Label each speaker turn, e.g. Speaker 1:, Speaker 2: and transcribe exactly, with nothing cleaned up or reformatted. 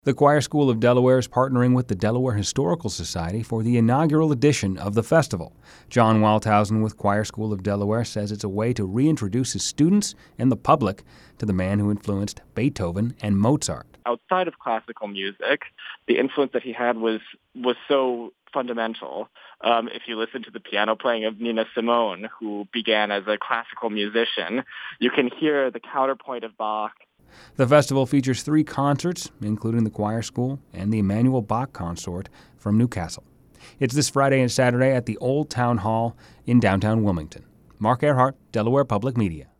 Speaker 1: The Choir School of Delaware is partnering with the Delaware Historical Society for the inaugural edition of the festival. John Walthausen with Choir School of Delaware says it's a way to reintroduce his students and the public to the man who influenced Beethoven and Mozart.
Speaker 2: Outside of classical music, the influence that he had was was so fundamental. Um, if you listen to the piano playing of Nina Simone, who began as a classical musician, you can hear the counterpoint of Bach.
Speaker 1: The festival features three concerts, including the Choir School and the Emanuel Bach Consort from Newcastle. It's this Friday and Saturday at the Old Town Hall in downtown Wilmington. Mark Earhart, Delaware Public Media.